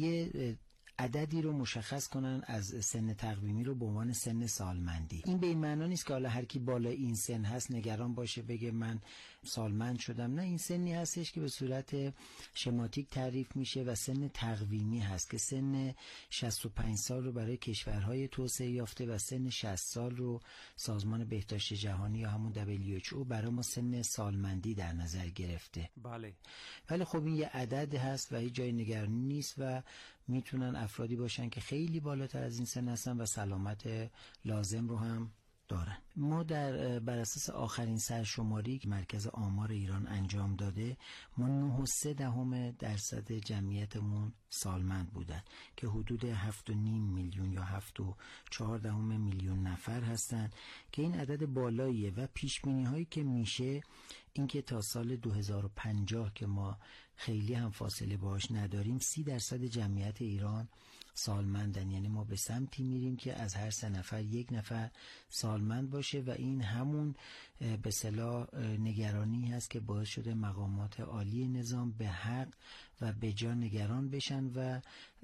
یه عددی رو مشخص کنن از سن تقویمی رو به عنوان سن سالمندی. این به این معنا نیست که حالا هر کی بالا این سن هست نگران باشه بگه من سالمند شدم. نه، این سنی هستش که به صورت شماتیک تعریف میشه و سن تقویمی هست که سن شصت و پنج سال رو برای کشورهای توسعه یافته و سن شصت سال رو سازمان بهداشت جهانی یا همون دبلیو اچ او برای ما سن سالمندی در نظر گرفته. بله. ولی خب این یه عدد هست و هیچ جای نگرانی نیست و میتونن افرادی باشن که خیلی بالاتر از این سن هستن و سلامت لازم رو هم دارن. ما در بر اساس آخرین سرشماری که مرکز آمار ایران انجام داده، ما نه و سه دهم درصد جمعیتمون سالمند بودن که حدود هفت و نیم میلیون یا هفت و چهار دهم میلیون نفر هستن که این عدد بالاییه و پیش بینی هایی که میشه اینکه تا سال دو هزار و پنجاه که ما خیلی هم فاصله باش نداریم سی درصد جمعیت ایران سالمندن. یعنی ما به سمتی میریم که از هر سه نفر یک نفر سالمند باشه و این همون به اصطلاح نگرانی هست که باعث شده مقامات عالی نظام به حق و به جا نگران بشن و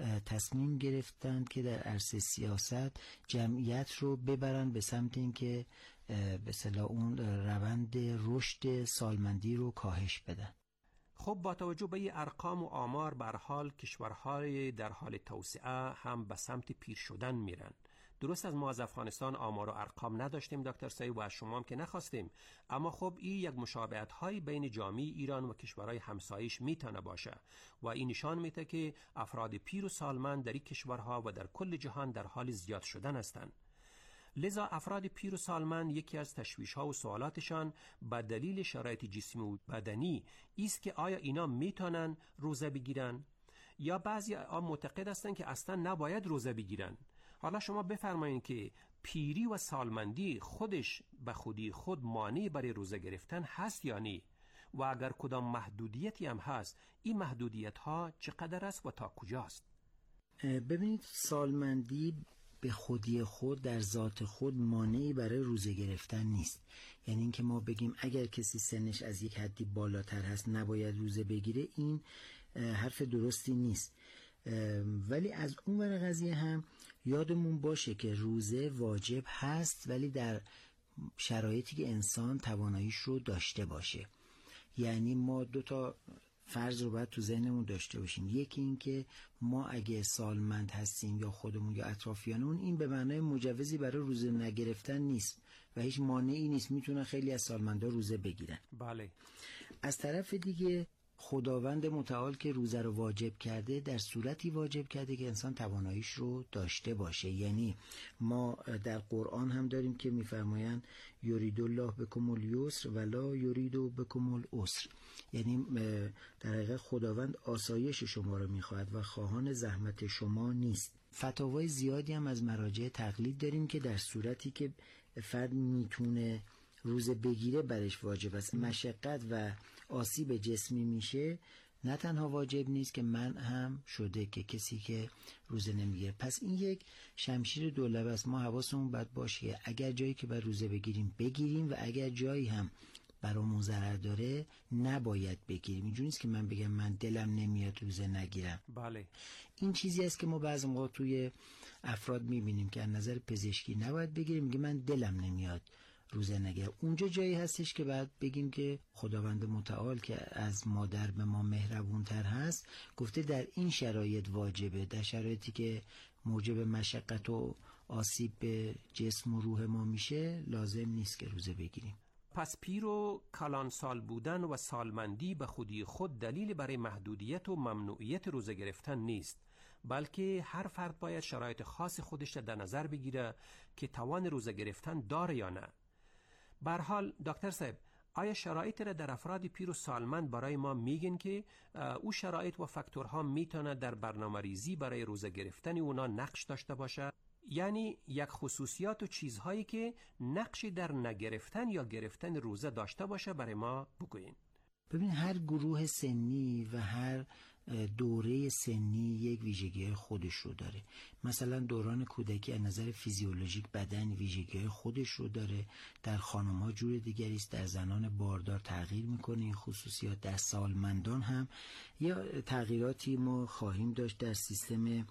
تصمیم گرفتن که در عرصه سیاست جمعیت رو ببرن به سمت اینکه به اصطلاح اون روند رشد سالمندی رو کاهش بدن. خب با توجه به ارقام و آمار به هر حال کشورهای در حال توسعه هم به سمت پیر شدن میرن. درست از ما از افغانستان آمار و ارقام نداشتیم دکتر سعید و از شما هم که نخواستیم، اما خب این یک مشابهت های بین جامعه ایران و کشورهای همسایش میتونه باشه و این نشان میده که افراد پیر و سالمند در این کشورها و در کل جهان در حال زیاد شدن هستند. لذا افراد پیر و سالمند یکی از تشویش‌ها و سوالاتشان به دلیل شرایط جسمی و بدنی است که آیا اینا میتونن روزه بگیرن یا بعضی آن معتقد هستند که اصلا نباید روزه بگیرن. حالا شما بفرمایید که پیری و سالمندی خودش به خودی خود مانع برای روزه گرفتن هست یا نه؟ و اگر کدام محدودیتی هم هست این محدودیت ها چقدر است و تا کجاست؟ ببینید، سالمندی به خودی خود در ذات خود مانعی برای روزه گرفتن نیست. یعنی اینکه ما بگیم اگر کسی سنش از یک حدی بالاتر هست نباید روزه بگیره، این حرف درستی نیست. ولی از اون ور قضیه هم یادمون باشه که روزه واجب هست ولی در شرایطی که انسان تواناییش رو داشته باشه. یعنی ما دو تا فرض رو باید تو ذهنمون داشته باشیم. یکی این که ما اگه سالمند هستیم یا خودمون یا اطرافیانمون، این به معنای مجوزی برای روزه نگرفتن نیست و هیچ مانعی نیست، میتونن خیلی از سالمندا روزه بگیرن. بله. از طرف دیگه خداوند متعال که روزه رو واجب کرده در صورتی واجب کرده که انسان تواناییش رو داشته باشه. یعنی ما در قرآن هم داریم که میفرمایند یرید الله بکم الیسر ولا یرید بکم العسر، یعنی در حقیقت خداوند آسایش شما رو میخواهد و خواهان زحمت شما نیست. فتاوای زیادی هم از مراجع تقلید داریم که در صورتی که فرد میتونه روزه بگیره برش واجب است. مشقت و آسیب جسمی میشه نه تنها واجب نیست که من هم شده که کسی که روزه نمیگیره. پس این یک شمشیر دولبه است. ما حواسمون باید باشه اگر جایی که باید روزه بگیریم بگیریم و اگر جایی هم برامون ضرر داره نباید بگیریم. اینجوری نیست که من بگم من دلم نمیاد روزه نگیرم. بله. این چیزی است که ما بعضی موقع توی افراد میبینیم که از نظر پزشکی نباید بگیریم، میگه من دلم نمیاد روزه نگیرم. اونجا جایی هستش که بعد بگیم که خداوند متعال که از مادر به ما مهربونتر هست گفته در این شرایط واجبه، در شرایطی که موجب مشقت و آسیب به جسم و روح ما میشه لازم نیست که روزه بگیریم. پس پیر و کلان سال بودن و سالمندی به خودی خود دلیل برای محدودیت و ممنوعیت روزه گرفتن نیست، بلکه هر فرد باید شرایط خاص خودش را در نظر بگیره که توان روزه گرفتن داره یا نه. به هر حال دکتر صاحب، آیا شرایط را در افراد پیر و سالمند برای ما میگن که او شرایط و فاکتورها میتونه در برنامه ریزی برای روزه گرفتن اونا نقش داشته باشه؟ یعنی یک خصوصیات و چیزهایی که نقشی در نگرفتن یا گرفتن روزه داشته باشه برای ما بگوین. ببین هر گروه سنی و هر دوره سنی یک ویژگی خودش رو داره. مثلا دوران کودکی از نظر فیزیولوژیک بدن ویژگی خودش رو داره، در خانم‌ها جور دیگری است، در زنان باردار تغییر میکنه این خصوصیات، در سالمندان هم یا تغییراتی ما خواهیم داشت در سیستم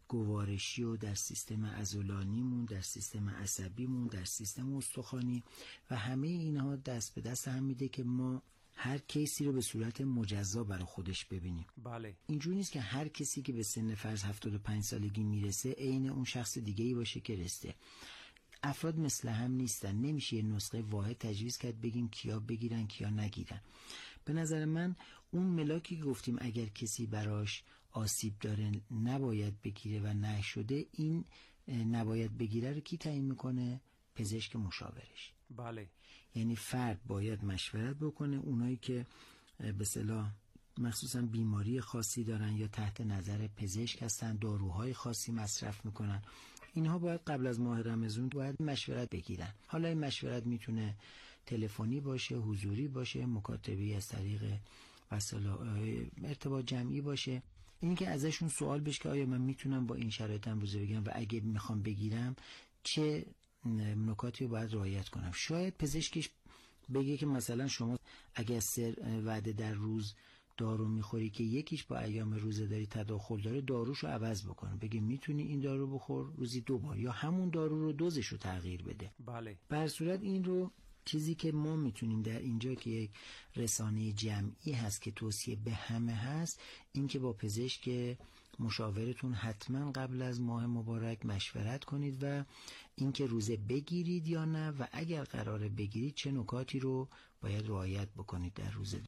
گوارشی و در سیستم عضلانیمون، در سیستم عصبیمون، در سیستم استخوانی و همه اینها دست به دست هم میده که ما هر کیسی رو به صورت مجزا برای خودش ببینیم. بله. اینجوری نیست که هر کسی که به سن فرض هفتاد و پنج سالگی میرسه عین اون شخص دیگه‌ای باشه که رسته. افراد مثل هم نیستن، نمیشه یه نسخه واحد تجویز کرد بگیم کیا بگیرن کیا نگیرن. به نظر من اون ملاکی که گفتیم اگر کسی براش آسیب داره نباید بگیره و نه شده، این نباید بگیره رو کی تعیین میکنه؟ پزشک مشاورش. بله. یعنی فرد باید مشورت بکنه، اونایی که به اصطلاح مخصوصا بیماری خاصی دارن یا تحت نظر پزشک هستن، داروهای خاصی مصرف میکنن، اینها باید قبل از ماه رمضان باید مشورت بگیرن. حالا این مشورت میتونه تلفنی باشه، حضوری باشه، مکاتبه از طریق وسایل ارتباط جمعی باشه. این که ازشون سوال بشه که آیا من میتونم با این شرایطم روزه بگیرم و اگه میخوام بگیرم چه نکاتی رو باید رعایت کنم. شاید پزشکش بگه که مثلا شما اگه سر وعده در روز دارو میخوری که یکیش با ایام روزه داری تداخل داره، داروشو عوض بکنه، بگه میتونی این دارو بخور روزی دو بار یا همون دارو رو دوزشو تغییر بده. بله. به هر صورت این رو چیزی که ما میتونیم در اینجا که یک رسانه جمعی هست که توصیه به همه هست، این که با پزشک مشاورتون حتما قبل از ماه مبارک مشورت کنید و اینکه روزه بگیرید یا نه و اگر قراره بگیرید چه نکاتی رو باید رعایت بکنید در روزه.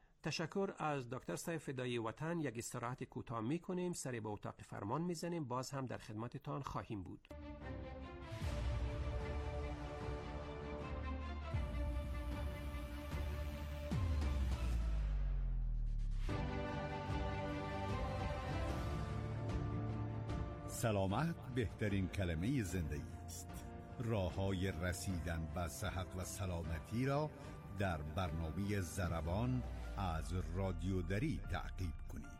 تشکر از دکتر سیف فدایی وطن. یک استراحت کوتاه میکنیم، سری به اتاق فرمان میزنیم، باز هم در خدمتتان خواهیم بود. سلامت بهترین کلمه زندگی است. راه‌های رسیدن به صحت و سلامتی را در برنامه ضربان از رادیو دری تعقیب کنید.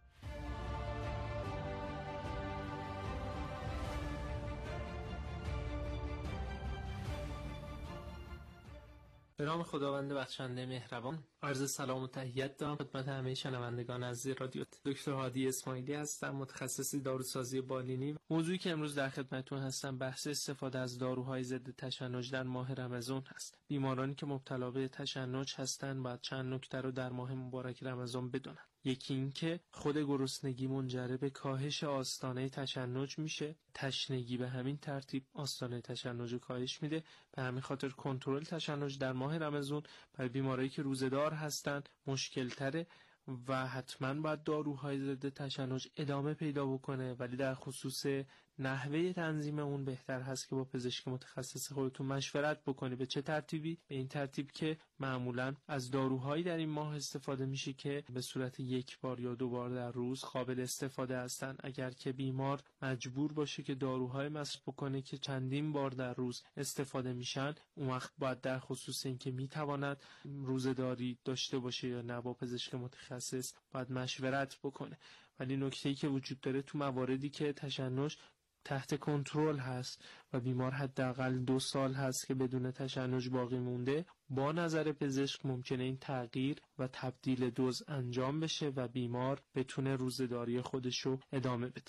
به نام خداوند بخشنده مهربان، عرض سلام و تحیت دارم خدمت همه شنوندگان عزیز رادیو. دکتر هادی اسماعیلی هستم، متخصص داروسازی بالینی. موضوعی که امروز در خدمتتون هستم بحث استفاده از داروهای ضد تشنج در ماه رمضان هست. بیمارانی که مبتلا به تشنج هستند باید چند نکته رو در ماه مبارک رمضان بدونن. یکی این که خود گرسنگی منجر به کاهش آستانه تشنج میشه، تشنگی به همین ترتیب آستانه تشنج رو کاهش میده. به همین خاطر کنترل تشنج در ماه رمضان برای بیمارایی که روزه‌دار هستن مشکل تره و حتما باید داروهای ضد تشنج ادامه پیدا بکنه، ولی در خصوص نحوه تنظیم اون بهتر هست که با پزشک متخصص خودتون مشورت بکنی. به چه ترتیبی؟ به این ترتیب که معمولا از داروهایی در این ماه استفاده میشه که به صورت یک بار یا دو بار در روز قابل استفاده هستن. اگر که بیمار مجبور باشه که داروهای مصرف بکنه که چندین بار در روز استفاده میشن، اون وقت باید در خصوص اینکه میتواند روزه‌داری داشته باشه یا نه با پزشک متخصص باید مشورت بکنه. ولی نکته‌ای که وجود داره تو مواردی که تشنج تحت کنترل هست و بیمار حداقل دو سال هست که بدون تشنج باقی مونده، با نظر پزشک ممکنه این تغییر و تبدیل دوز انجام بشه و بیمار بتونه روزه‌داری خودش رو ادامه بده.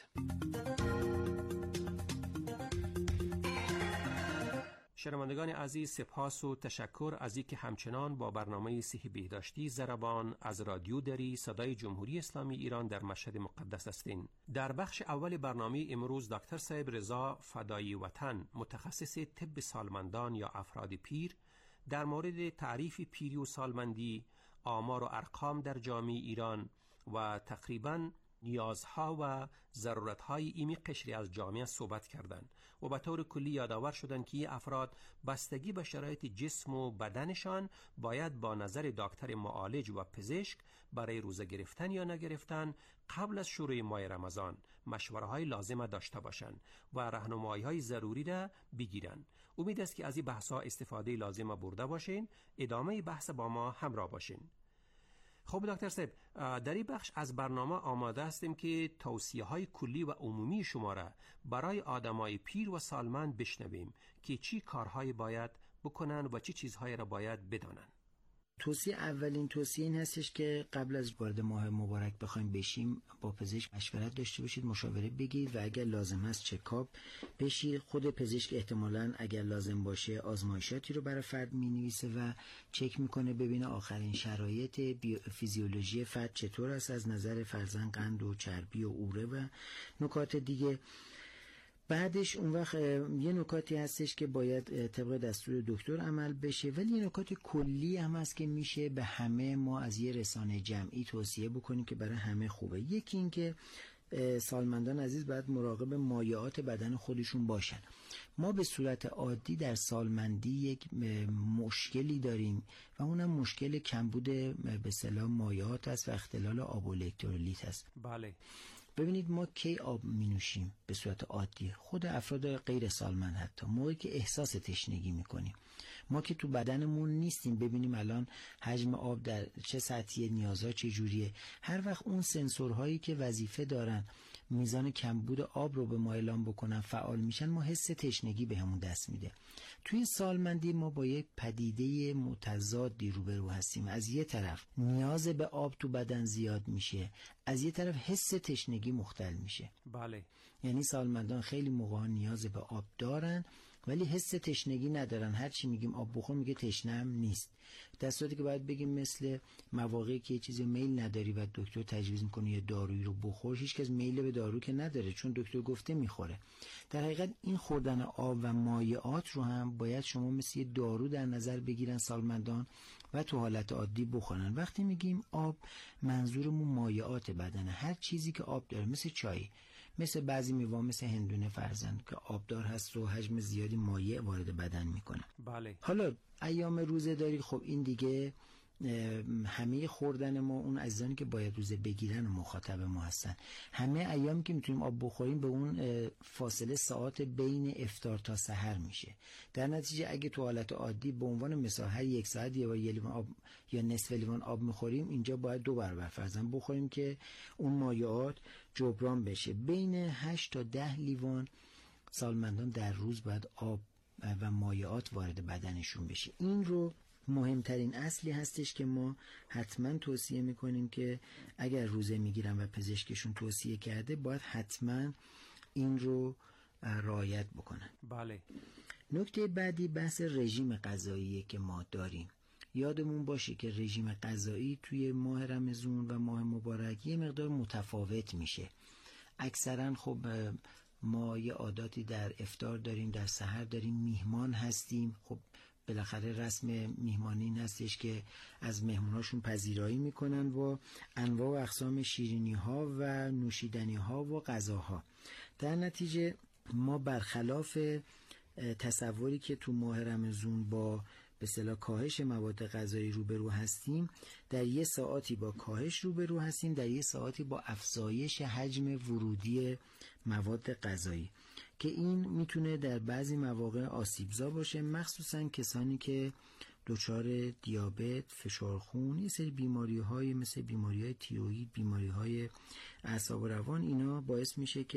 شنوندگان عزیز، سپاس و تشکر از اینکه همچنان با برنامه صحی بهداشتی ضربان از رادیو دری صدای جمهوری اسلامی ایران در مشهد مقدس هستین. در بخش اول برنامه امروز دکتر صاحب رضا فدایی وطن، متخصص طب سالمندان یا افراد پیر، در مورد تعریف پیری و سالمندی، آمار و ارقام در جامعه ایران و تقریباً نیازها و ضرورتهای ایمی قشری از جامعه صحبت کردند و به طور کلی یادآور شدند که این افراد بستگی به شرایط جسم و بدنشان باید با نظر دکتر معالج و پزشک برای روزه گرفتن یا نگرفتن قبل از شروع ماه رمضان مشوره‌های لازم داشته باشند و راهنمایی‌های ضروری را بگیرند. امید است که از این بحث‌ها استفاده لازم برده باشین. ادامه بحث با ما همراه باشین. خب دکتر صاحب، در این بخش از برنامه آماده هستیم که توصیه‌های کلی و عمومی شما را برای آدمای پیر و سالمند بشنویم که چی کارهای باید بکنن و چی چیزهای را باید بدانن. توصیه اولین توصیه این هستش که قبل از وارد ماه مبارک بخوایم بشیم با پزشک مشورت داشته باشید، مشاوره بگیرید و اگر لازم هست چکاپ بشید. خود پزشک احتمالاً اگر لازم باشه آزمایشاتی رو برای فرد می‌نویسه و چک میکنه ببینه آخرین شرایط فیزیولوژی فرد چطور است از نظر فرزن قند و چربی و اوره و نکات دیگه. بعدش اون وقت یه نکاتی هستش که باید طبق دستور دکتر عمل بشه، ولی یه نکات کلی هم هست که میشه به همه ما از یه رسانه جمعی توصیه بکنیم که برای همه خوبه. یکی این که سالمندان عزیز باید مراقب مایعات بدن خودشون باشن. ما به صورت عادی در سالمندی یک مشکلی داریم و اونم مشکل کمبود به اصطلاح مایعات است و اختلال آب و الکترولیت است. بله. ببینید ما کی آب می نوشیم به صورت عادی؟ خود افراد غیر سالمند حتی موقعی که احساس تشنگی می کنیم، ما که تو بدنمون نیستیم ببینیم الان حجم آب در چه سطحی، نیازها چه جوریه. هر وقت اون سنسورهایی که وظیفه دارن میزان کمبود آب رو به ما اعلام بکنن فعال میشن، ما حس تشنگی بهمون دست میده. توی سالمندی ما با یک پدیده متضادی روبرو هستیم. از یه طرف نیاز به آب تو بدن زیاد میشه، از یه طرف حس تشنگی مختل میشه. بله. یعنی سالمندان خیلی موقع نیاز به آب دارن ولی حس تشنگی ندارن. هر چی میگیم آب بخور میگه تشنم نیست. در صورتی که باید بگیم مثل مواقعی که یه چیزی میل نداری و دکتر تجویز میکنه یه دارویی رو بخور، هیچ کس میل به دارو که نداره چون دکتر گفته میخوره. در حقیقت این خوردن آب و مایعات رو هم باید شما مثل یه دارو در نظر بگیرن سالمندان و تو حالت عادی بخورن. وقتی میگیم آب منظورمون مایعات بدنه، هر چیزی که آب داره، مثل چای، مثل بعضی میوه مثل هندونه فرزند که آبدار هست و حجم زیادی مایع وارد بدن میکنه. بله. حالا ایام روزه داری، خب این دیگه همه خوردن ما اون عزیزانی که باید روزه بگیرن و مخاطب ما هستن. همه ایام که میتونیم آب بخوریم به اون فاصله ساعت بین افطار تا سحر میشه. در نتیجه اگه تو حالت عادی به عنوان مثال هر یک ساعت یه بار یه لیوان آب یا نصف لیوان آب میخوریم، اینجا باید دو برابر فرضاً بخوریم که اون مایعات جبران بشه. بین هشت تا ده لیوان سالمندان در روز باید آب و مایعات وارد بدنشون بشه. این رو مهمترین اصلی هستش که ما حتما توصیه میکنیم که اگر روزه میگیرن و پزشکشون توصیه کرده باید حتما این رو رعایت بکنن. بله. نکته بعدی بحث رژیم غذایی که ما داریم. یادمون باشه که رژیم غذایی توی ماه رمضان و ماه مبارک یه مقدار متفاوت میشه. اکثرا خب ما یه عاداتی در افطار داریم، در سحر داریم، میهمان هستیم. خب بالاخره رسم میهمانی این هستش که از مهموناشون پذیرایی میکنن و انواع و اقسام شیرینی ها و نوشیدنی ها و غذاها. در نتیجه ما برخلاف تصوری که تو ماه رمضان با به اصطلاح کاهش مواد غذایی روبرو هستیم، در یه ساعتی با کاهش روبرو هستیم، در یه ساعتی با افزایش حجم ورودی مواد غذایی که این میتونه در بعضی مواقع آسیبزا باشه، مخصوصا کسانی که دچار دیابت، فشار خون، یه سری بیماری‌های مثل بیماری‌های تیروئید، بیماری‌های اعصاب و روان، اینا باعث میشه که